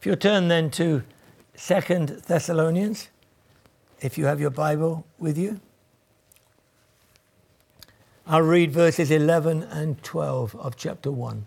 If you'll turn then to 2 Thessalonians, if you have your Bible with you. I'll read verses 11 and 12 of chapter 1.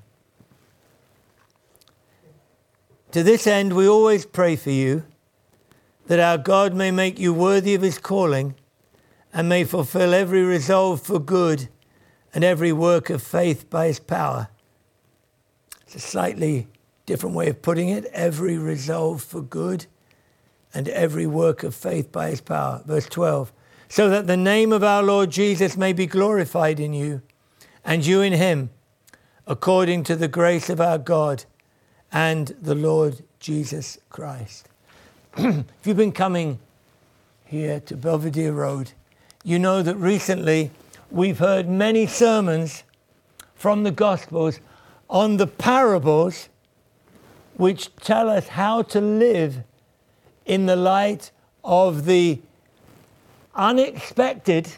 To this end we always pray for you, that our God may make you worthy of his calling and may fulfill every resolve for good and every work of faith by his power. It's a slightly different way of putting it. Every resolve for good and every work of faith by his power. Verse 12. So that the name of our Lord Jesus may be glorified in you and you in him, according to the grace of our God and the Lord Jesus Christ. If you've been coming here to Belvedere Road, you know that recently we've heard many sermons from the Gospels on the parables which tell us how to live in the light of the unexpected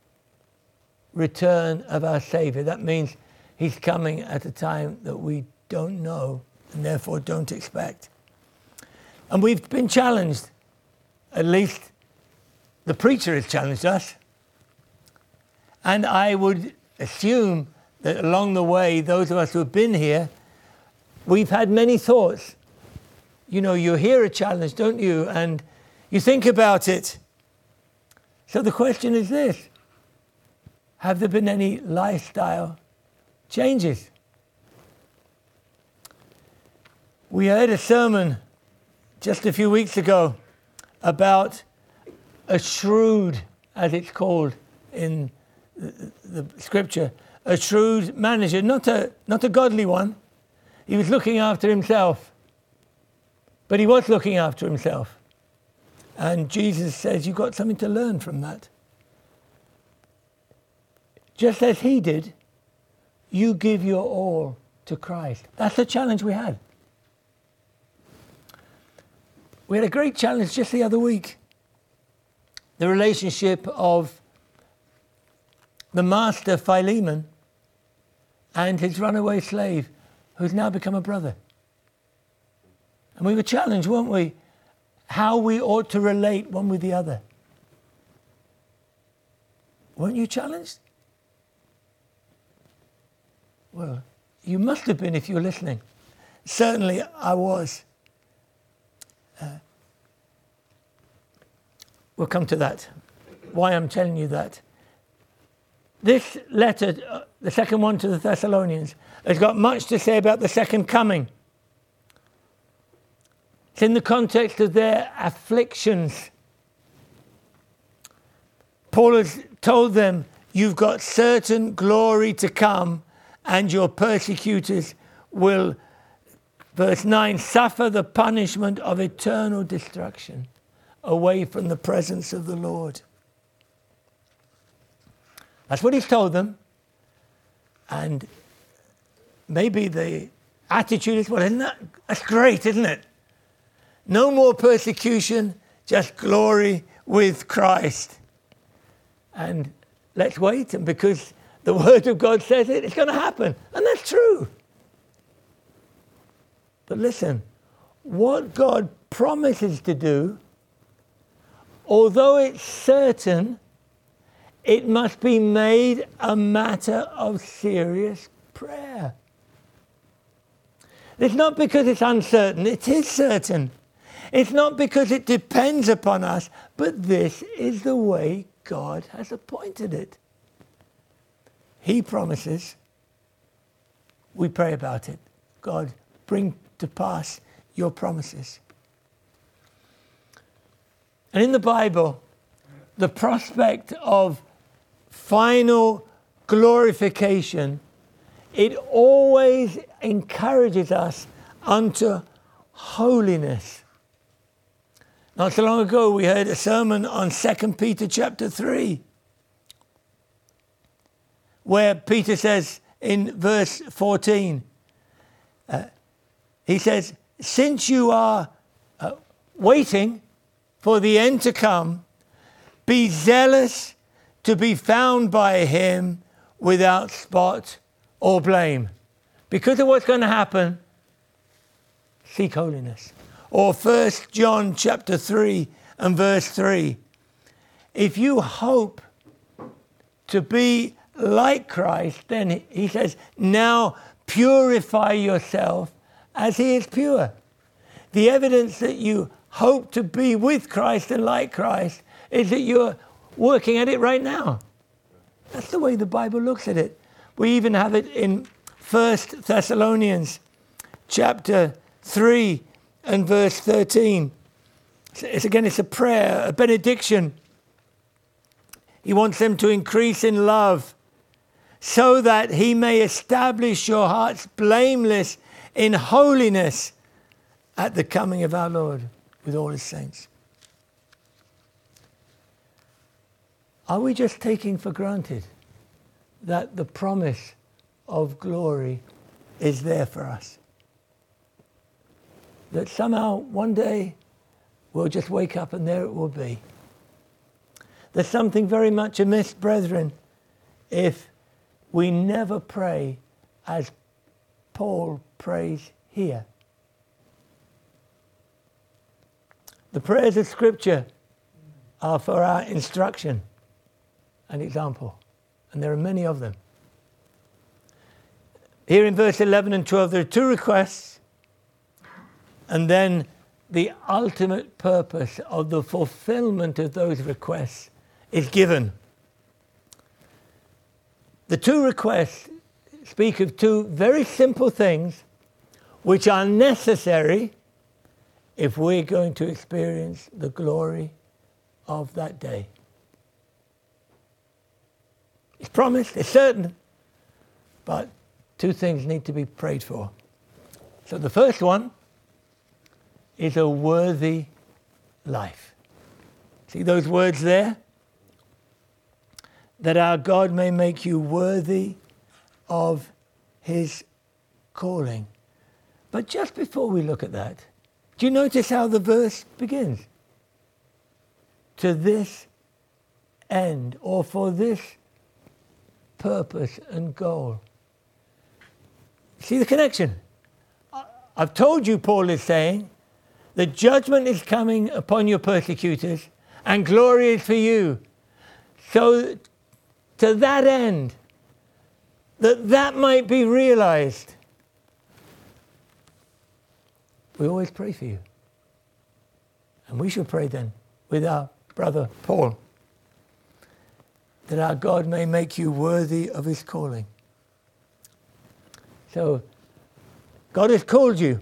return of our Savior. That means he's coming at a time that we don't know and therefore don't expect. And we've been challenged, at least the preacher has challenged us. And I would assume that along the way, those of us who have been here, we've had many thoughts. You know, you hear a challenge, don't you? And you think about it. So the question is this: have there been any lifestyle changes? We heard a sermon just a few weeks ago about a shrewd, as it's called in the scripture, a shrewd manager, not a godly one. He was looking after himself, but he was looking after himself. And Jesus says, you've got something to learn from that. Just as he did, you give your all to Christ. That's the challenge we had. We had a great challenge just the other week. The relationship of the master Philemon and his runaway slave, who's now become a brother. And we were challenged, weren't we, how we ought to relate one with the other. Weren't you challenged? Well, you must have been if you were listening. Certainly I was. We'll come to that, why I'm telling you that. This letter, the second one to the Thessalonians, has got much to say about the second coming. It's in the context of their afflictions. Paul has told them, you've got certain glory to come and your persecutors will, verse 9, suffer the punishment of eternal destruction away from the presence of the Lord. That's what he's told them. And maybe the attitude is, well, that's great, isn't it? No more persecution, just glory with Christ. And let's wait, and because the Word of God says it, it's going to happen. And that's true. But listen, what God promises to do, although it's certain, it must be made a matter of serious prayer. It's not because it's uncertain, it is certain. It's not because it depends upon us, but this is the way God has appointed it. He promises, we pray about it. God, bring to pass your promises. And in the Bible, the prospect of final glorification, it always encourages us unto holiness. Not so long ago, we heard a sermon on 2 Peter chapter 3, where Peter says in verse 14, he says, since you are waiting for the end to come, be zealous to be found by him without spot or blame. Because of what's going to happen, seek holiness. Or 1 John chapter 3 and verse 3. If you hope to be like Christ, then he says, now purify yourself as he is pure. The evidence that you hope to be with Christ and like Christ is that you're working at it right now. That's the way the Bible looks at it. We even have it in 1 Thessalonians chapter 3 and verse 13. It's a prayer, a benediction. He wants them to increase in love so that he may establish your hearts blameless in holiness at the coming of our Lord with all his saints. Are we just taking for granted that the promise of glory is there for us? That somehow one day we'll just wake up and there it will be. There's something very much amiss, brethren, if we never pray as Paul prays here. The prayers of Scripture are for our instruction and example, and there are many of them. Here in verse 11 and 12, there are two requests, and then the ultimate purpose of the fulfillment of those requests is given. The two requests speak of two very simple things which are necessary if we're going to experience the glory of that day. It's promised, it's certain, but two things need to be prayed for. So the first one is a worthy life. See those words there? That our God may make you worthy of his calling. But just before we look at that, do you notice how the verse begins? To this end, or for this purpose and goal. See the connection? I've told you, Paul is saying, the judgment is coming upon your persecutors and glory is for you. So to that end, that might be realized, we always pray for you. And we should pray then with our brother Paul, that our God may make you worthy of his calling. So, God has called you.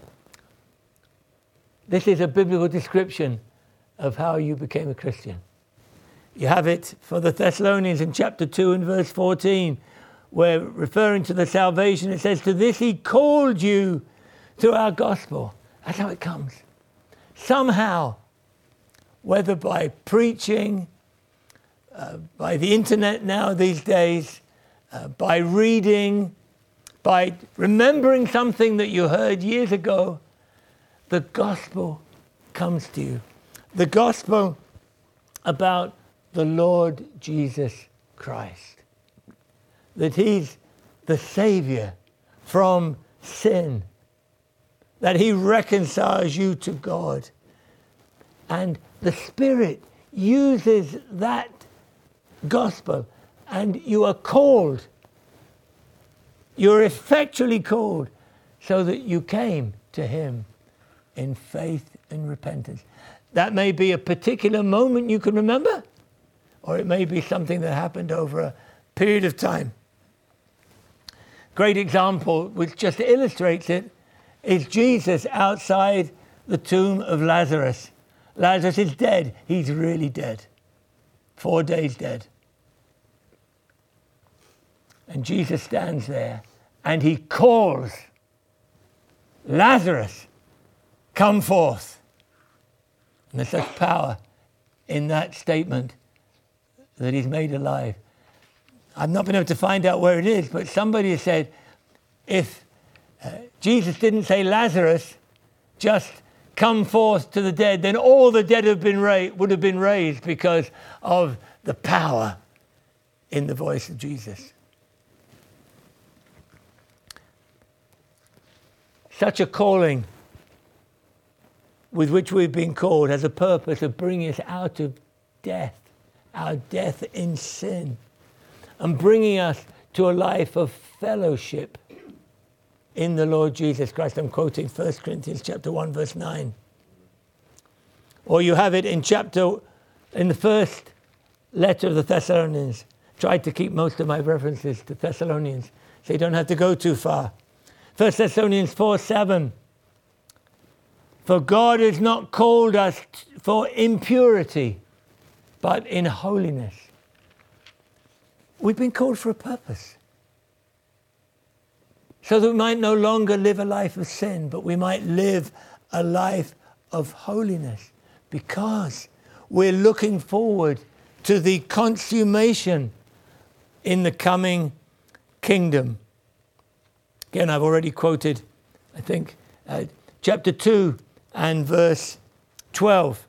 This is a biblical description of how you became a Christian. You have it for the Thessalonians in chapter 2 and verse 14, where referring to the salvation, it says, to this he called you through our gospel. That's how it comes. Somehow, whether by preaching, by the internet now these days, by reading, by remembering something that you heard years ago, the gospel comes to you. The gospel about the Lord Jesus Christ. That he's the Savior from sin. That he reconciles you to God. And the Spirit uses that gospel, and you are called. You're effectually called so that you came to him in faith and repentance. That may be a particular moment you can remember, or it may be something that happened over a period of time. Great example, which just illustrates it, is Jesus outside the tomb of Lazarus. Lazarus is dead. He's really dead. 4 days dead. And Jesus stands there and he calls, Lazarus, come forth. And there's such power in that statement that he's made alive. I've not been able to find out where it is, but somebody has said, if Jesus didn't say, Lazarus, just come forth to the dead, then all the dead would have been raised because of the power in the voice of Jesus. Such a calling with which we've been called has a purpose of bringing us out of death, our death in sin, and bringing us to a life of fellowship in the Lord Jesus Christ. I'm quoting 1 Corinthians chapter 1, verse 9. Or you have it in the first letter of the Thessalonians. Tried to keep most of my references to Thessalonians, so you don't have to go too far. 1 Thessalonians 4:7. For God has not called us for impurity, but in holiness. We've been called for a purpose. So that we might no longer live a life of sin, but we might live a life of holiness. Because we're looking forward to the consummation in the coming kingdom. Again, I've already quoted, I think, chapter 2 and verse 12.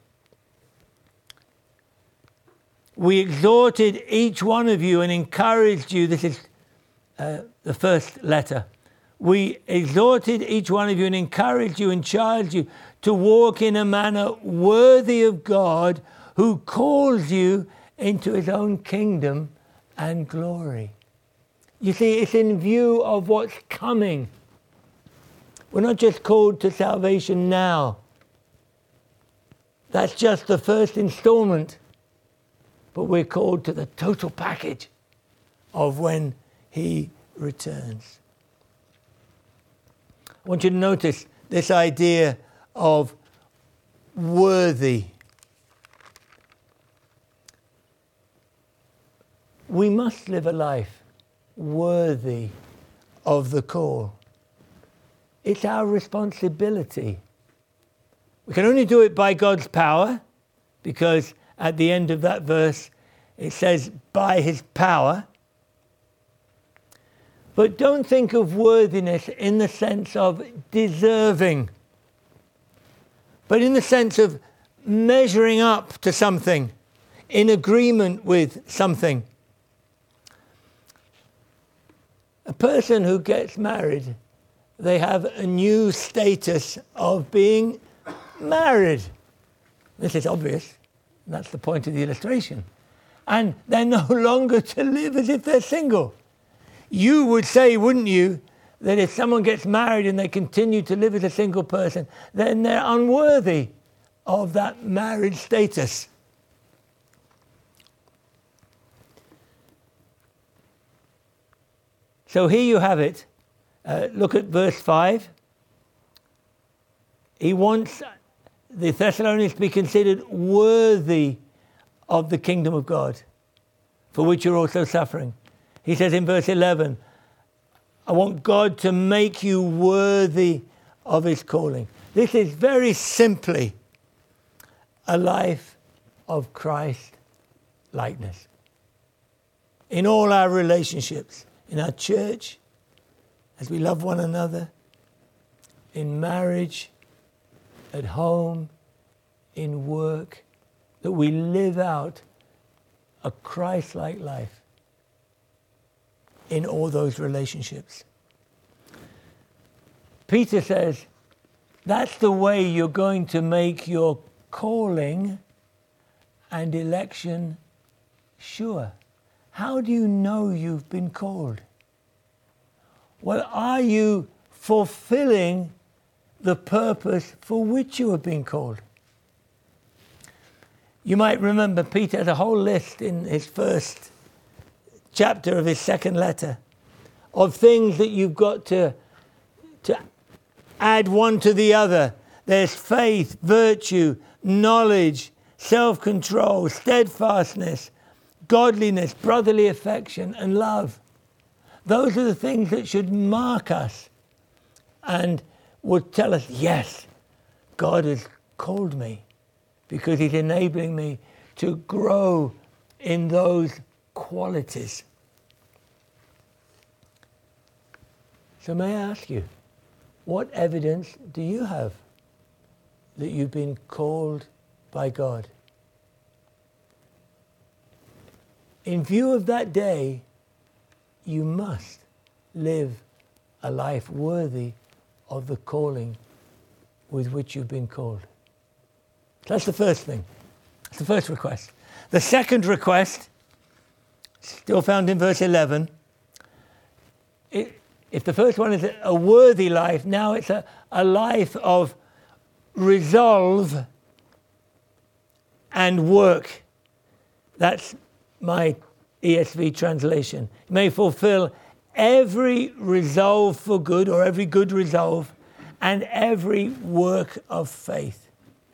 We exhorted each one of you and encouraged you. This is the first letter. We exhorted each one of you and encouraged you and charged you to walk in a manner worthy of God, who calls you into his own kingdom and glory. You see, it's in view of what's coming. We're not just called to salvation now. That's just the first installment. But we're called to the total package of when he returns. I want you to notice this idea of worthy. We must live a life worthy of the call. It's our responsibility. We can only do it by God's power, because at the end of that verse it says, by his power. But don't think of worthiness in the sense of deserving, but in the sense of measuring up to something, in agreement with something. A person who gets married, they have a new status of being married. This is obvious. That's the point of the illustration. And they're no longer to live as if they're single. You would say, wouldn't you, that if someone gets married and they continue to live as a single person, then they're unworthy of that marriage status. So here you have it. Look at verse 5. He wants the Thessalonians to be considered worthy of the kingdom of God, for which you're also suffering. He says in verse 11, I want God to make you worthy of his calling. This is very simply a life of Christ likeness. In all our relationships, in our church, as we love one another, in marriage, at home, in work, that we live out a Christ-like life in all those relationships. Peter says, that's the way you're going to make your calling and election sure. How do you know you've been called? Well, are you fulfilling the purpose for which you have been called? You might remember Peter had a whole list in his first chapter of his second letter of things that you've got to add one to the other. There's faith, virtue, knowledge, self-control, steadfastness, godliness, brotherly affection, and love. Those are the things that should mark us and would tell us, yes, God has called me because he's enabling me to grow in those qualities. So may I ask you, what evidence do you have that you've been called by God? In view of that day, you must live a life worthy of the calling with which you've been called. So that's the first thing. That's the first request. The second request, still found in verse 11, if the first one is a worthy life, now it's a life of resolve and work. That's my ESV translation. You may fulfill every resolve for good, or every good resolve, and every work of faith.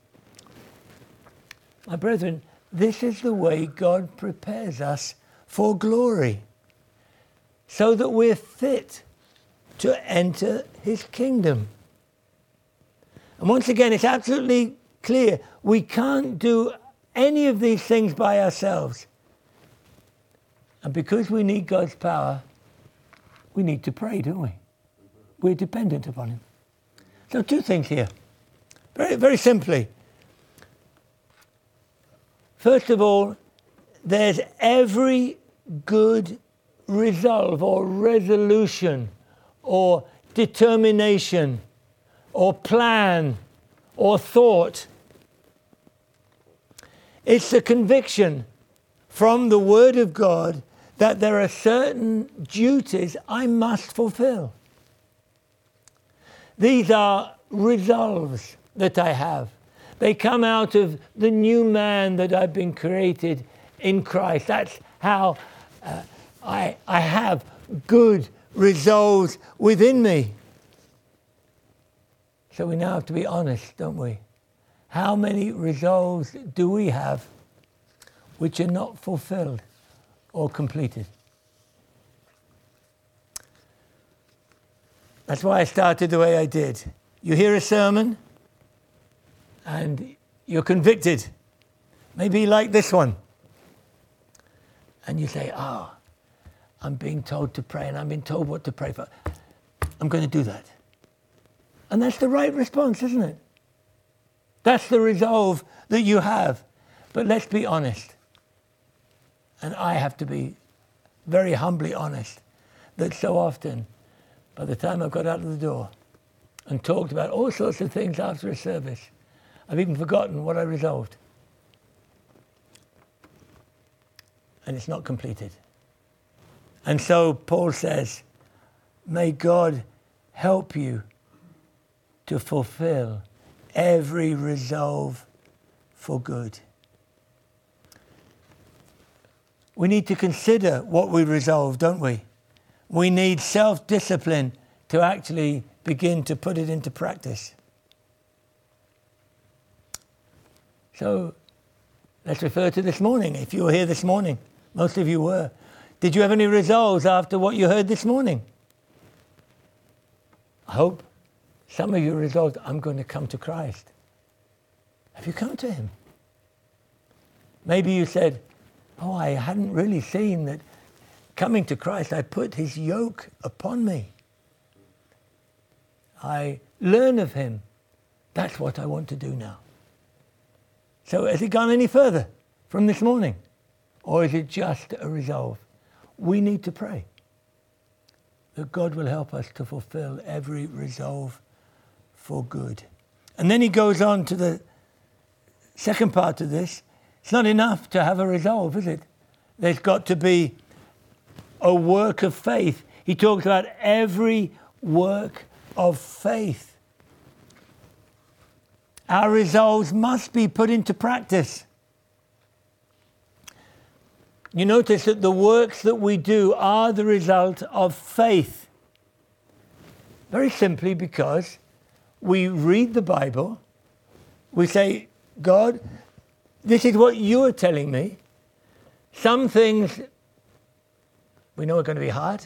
My brethren, this is the way God prepares us for glory, so that we're fit to enter his kingdom. And once again, it's absolutely clear, we can't do any of these things by ourselves. And because we need God's power, we need to pray, don't we? We're dependent upon him. So two things here, very, very simply. First of all, there's every good resolve or resolution or determination or plan or thought. It's the conviction from the Word of God that there are certain duties I must fulfill. These are resolves that I have. They come out of the new man that I've been created in Christ. That's how I have good resolves within me. So we now have to be honest, don't we? How many resolves do we have which are not fulfilled or completed? That's why I started the way I did. You hear a sermon and you're convicted, maybe like this one. And you say, I'm being told to pray and I'm being told what to pray for. I'm going to do that. And that's the right response, isn't it? That's the resolve that you have. But let's be honest. And I have to be very humbly honest that so often, by the time I've got out of the door and talked about all sorts of things after a service, I've even forgotten what I resolved. And it's not completed. And so Paul says, may God help you to fulfill every resolve for good. We need to consider what we resolve, don't we? We need self-discipline to actually begin to put it into practice. So let's refer to this morning. If you were here this morning, most of you were. Did you have any resolves after what you heard this morning? I hope some of you resolved, I'm going to come to Christ. Have you come to him? Maybe you said, I hadn't really seen that coming to Christ, I put his yoke upon me. I learn of him. That's what I want to do now. So has it gone any further from this morning? Or is it just a resolve? We need to pray that God will help us to fulfill every resolve for good. And then he goes on to the second part of this. It's not enough to have a resolve, is it? There's got to be a work of faith. He talks about every work of faith. Our resolves must be put into practice. You notice that the works that we do are the result of faith. Very simply because we read the Bible, we say, God, this is what you are telling me. Some things we know are going to be hard.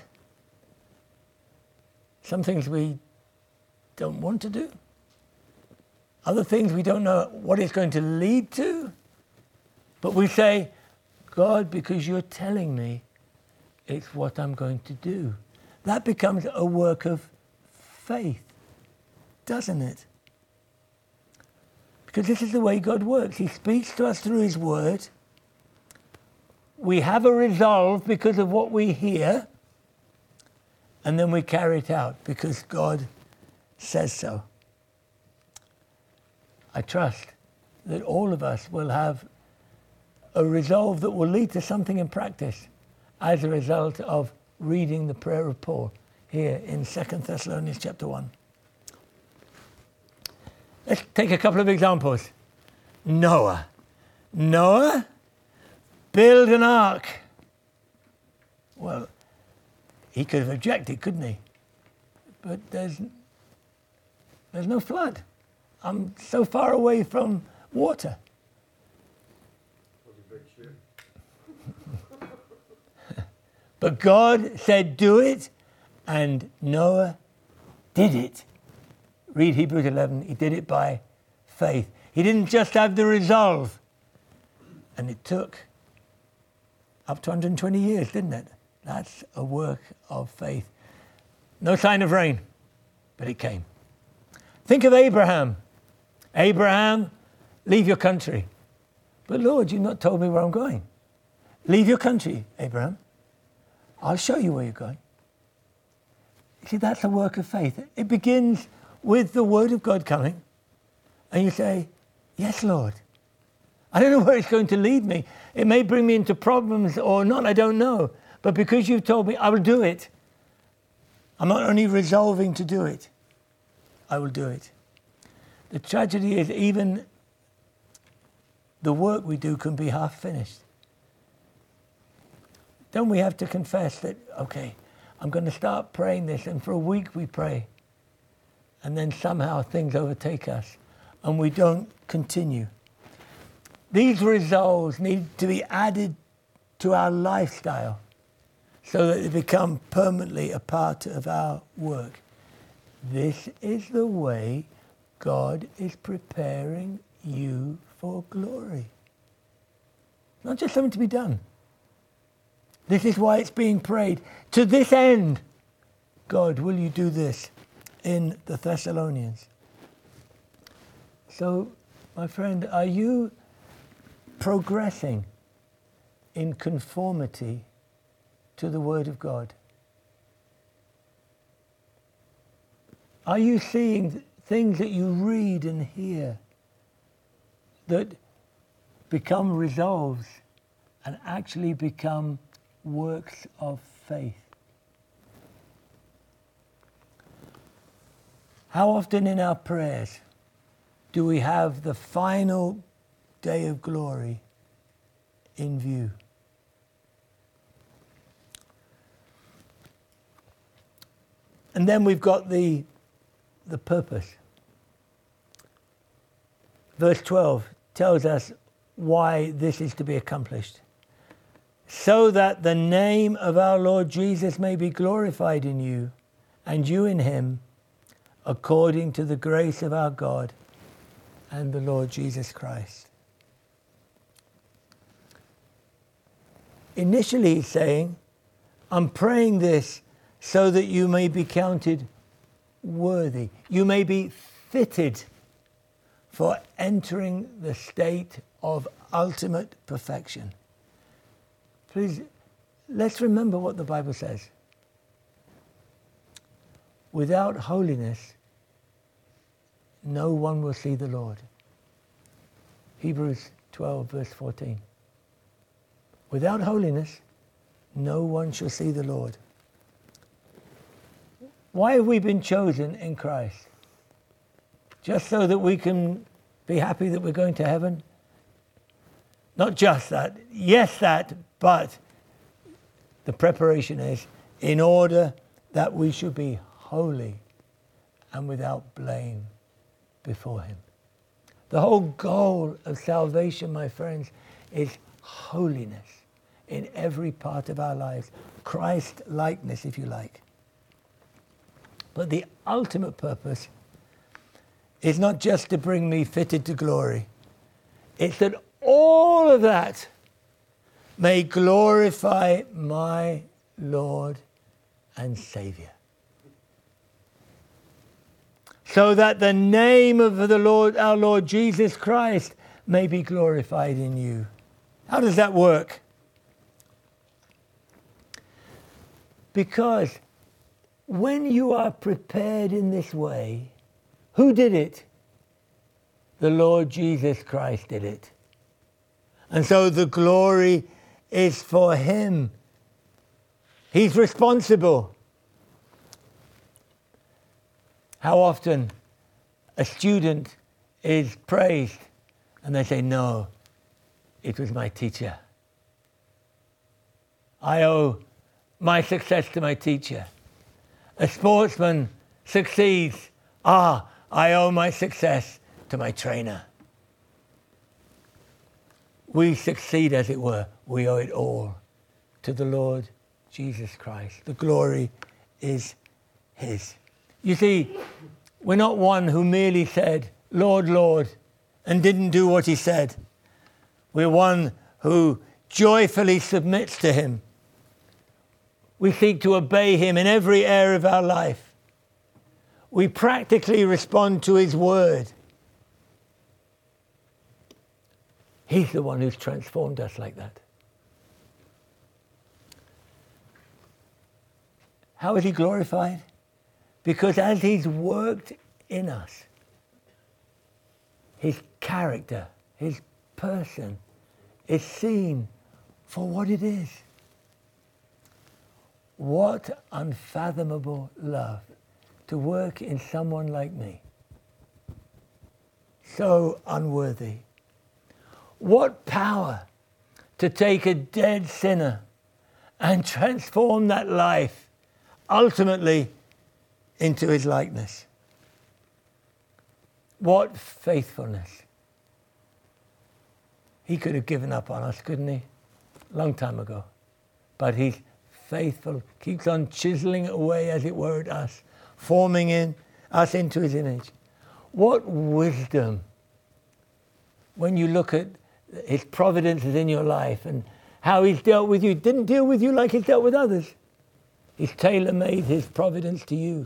Some things we don't want to do. Other things we don't know what it's going to lead to. But we say, God, because you're telling me, it's what I'm going to do. That becomes a work of faith, doesn't it? Because this is the way God works. He speaks to us through his word. We have a resolve because of what we hear, and then we carry it out because God says so. I trust that all of us will have a resolve that will lead to something in practice as a result of reading the prayer of Paul here in 2 Thessalonians chapter 1. Let's take a couple of examples. Noah. Noah, build an ark. Well, he could have objected, couldn't he? But there's no flood. I'm so far away from water. But God said, do it, and Noah did it. Read Hebrews 11. He did it by faith. He didn't just have the resolve. And it took up to 120 years, didn't it? That's a work of faith. No sign of rain, but it came. Think of Abraham. Abraham, leave your country. But Lord, you've not told me where I'm going. Leave your country, Abraham. I'll show you where you're going. See, that's a work of faith. It begins with the word of God coming. And you say, yes, Lord. I don't know where it's going to lead me. It may bring me into problems or not, I don't know. But because you've told me, I will do it. I'm not only resolving to do it, I will do it. The tragedy is even the work we do can be half finished. Don't we have to confess that, okay, I'm going to start praying this, and for a week we pray, and then somehow things overtake us, and we don't continue. These resolves need to be added to our lifestyle so that they become permanently a part of our work. This is the way God is preparing you for glory. Not just something to be done. This is why it's being prayed. To this end, God, will you do this in the Thessalonians? So, my friend, are you progressing in conformity to the Word of God? Are you seeing things that you read and hear that become resolves and actually become works of faith? How often in our prayers do we have the final day of glory in view? And then we've got the purpose. Verse 12 tells us why this is to be accomplished. So that the name of our Lord Jesus may be glorified in you, and you in him, according to the grace of our God and the Lord Jesus Christ. Initially he's saying, I'm praying this so that you may be counted worthy. You may be fitted for entering the state of ultimate perfection. Please, let's remember what the Bible says. Without holiness, no one will see the Lord. Hebrews 12, verse 14. Without holiness, no one shall see the Lord. Why have we been chosen in Christ? Just so that we can be happy that we're going to heaven? Not just that. Yes, that, but the preparation is in order that we should be holy and without blame before him. The whole goal of salvation, my friends, is holiness in every part of our lives. Christ-likeness, if you like. But the ultimate purpose is not just to bring me fitted to glory. It's that all of that may glorify my Lord and Savior. So that the name of the Lord, our Lord Jesus Christ, may be glorified in you. How does that work? Because when you are prepared in this way, who did it? the Lord Jesus Christ did it. And so the glory is for him. He's responsible. How often a student is praised and they say, no, it was my teacher. I owe my success to my teacher. A sportsman succeeds. I owe my success to my trainer. We succeed, as it were. We owe it all to the Lord Jesus Christ. The glory is his. You see, we're not one who merely said, Lord, Lord, and didn't do what he said. We're one who joyfully submits to him. We seek to obey him in every area of our life. We practically respond to his word. He's the one who's transformed us like that. How is he glorified? Because as he's worked in us, his character, his person is seen for what it is. What unfathomable love to work in someone like me. So unworthy. What power to take a dead sinner and transform that life ultimately into his likeness. What faithfulness. He could have given up on us, couldn't he? Long time ago. But he's faithful, keeps on chiseling away, as it were, at us, forming us into his image. What wisdom when you look at his providences in your life and how he's dealt with you. Didn't deal with you like he's dealt with others. He's tailor-made his providence to you.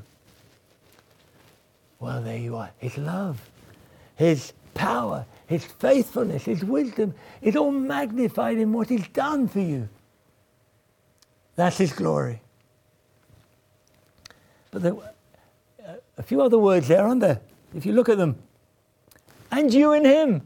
Well, there you are. His love, his power, his faithfulness, his wisdom is all magnified in what he's done for you. That's his glory. But there a few other words there, aren't there? If you look at them. And you in him.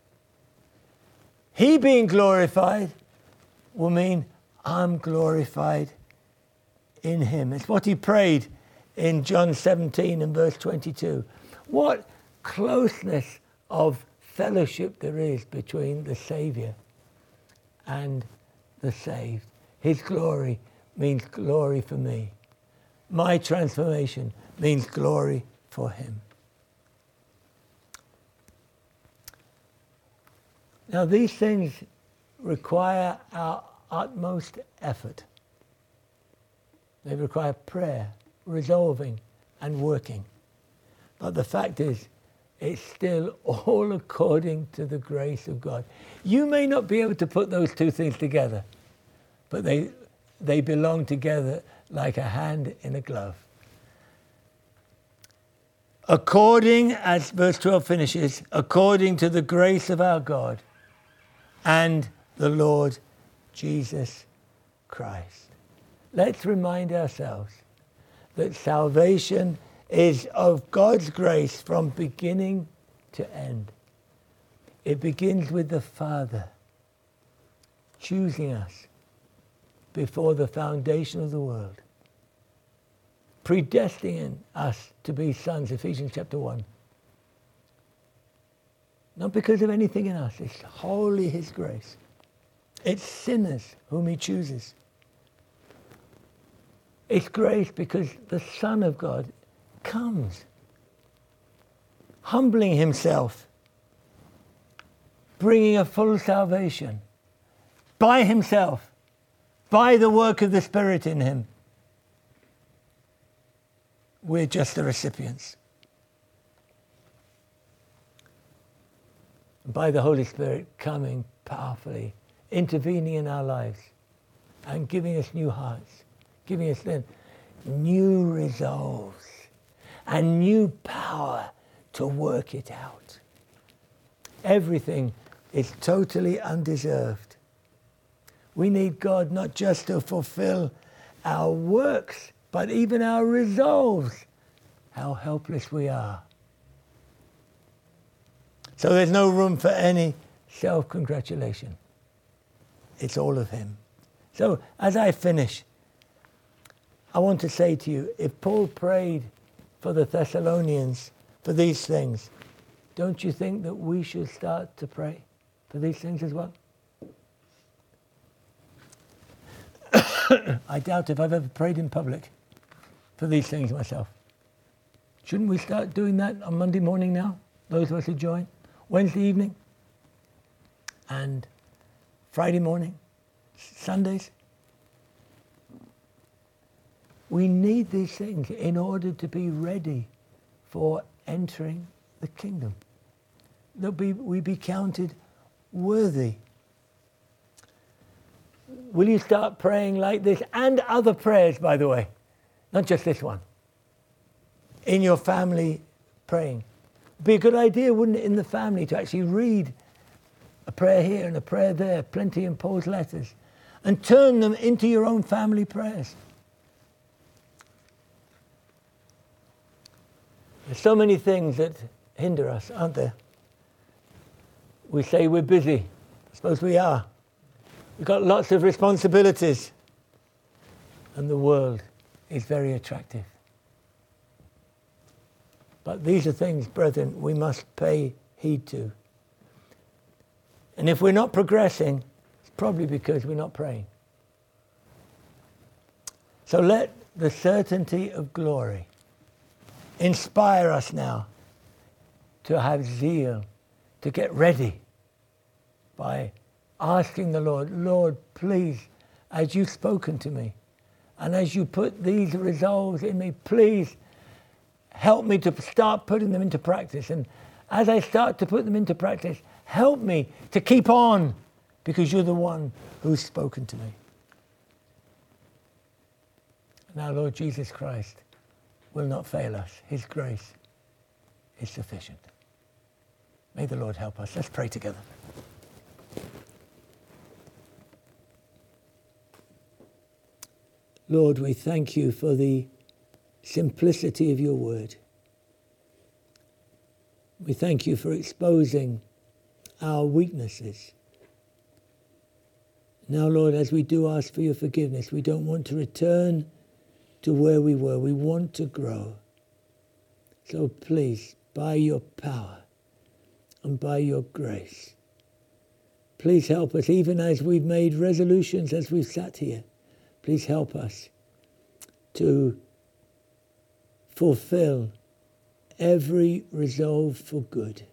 He being glorified will mean I'm glorified in him. It's what he prayed in John 17 and verse 22. What closeness of fellowship there is between the Saviour and the saved. His glory means glory for me. My transformation means glory for him. Now these things require our utmost effort. They require prayer, resolving and working. But the fact is, it's still all according to the grace of God. You may not be able to put those two things together, but they belong together like a hand in a glove. According, as verse 12 finishes, according to the grace of our God and the Lord Jesus Christ. Let's remind ourselves that salvation is of God's grace from beginning to end. It begins with the Father choosing us before the foundation of the world, predestining us to be sons, Ephesians chapter 1. Not because of anything in us, it's wholly his grace. It's sinners whom he chooses. It's grace because the Son of God comes, humbling himself, bringing a full salvation by himself, by the work of the Spirit in him. We're just the recipients. By the Holy Spirit coming powerfully, intervening in our lives and giving us new hearts, giving us then new resolves and new power to work it out. Everything is totally undeserved. We need God not just to fulfill our works, but even our resolves. How helpless we are. So there's no room for any self-congratulation. It's all of him. So as I finish, I want to say to you, if Paul prayed for the Thessalonians for these things, don't you think that we should start to pray for these things as well? I doubt if I've ever prayed in public for these things myself. Shouldn't we start doing that on Monday morning now? Those of us who join. Wednesday evening. And Friday morning. Sundays. We need these things in order to be ready for entering the kingdom. That we be counted worthy. Will you start praying like this? And other prayers, by the way. Not just this one. In your family praying. It'd be a good idea, wouldn't it, in the family to actually read a prayer here and a prayer there, plenty in Paul's letters, and turn them into your own family prayers. There's so many things that hinder us, aren't there? We say we're busy. I suppose we are. We've got lots of responsibilities. And the world is very attractive. But these are things, brethren, we must pay heed to. And if we're not progressing, it's probably because we're not praying. So let the certainty of glory inspire us now to have zeal, to get ready by asking the Lord, Lord, please, as you've spoken to me, and as you put these resolves in me, please help me to start putting them into practice. And as I start to put them into practice, help me to keep on, because you're the one who's spoken to me. And our Lord Jesus Christ will not fail us. His grace is sufficient. May the Lord help us. Let's pray together. Lord, we thank you for the simplicity of your word. We thank you for exposing our weaknesses. Now, Lord, as we do ask for your forgiveness, we don't want to return to where we were. We want to grow. So please, by your power and by your grace, please help us, even as we've made resolutions as we've sat here. Please help us to fulfill every resolve for good.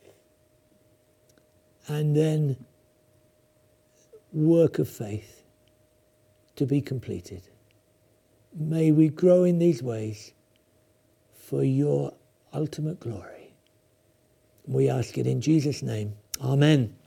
And then work of faith to be completed. May we grow in these ways for your ultimate glory. We ask it in Jesus' name. Amen.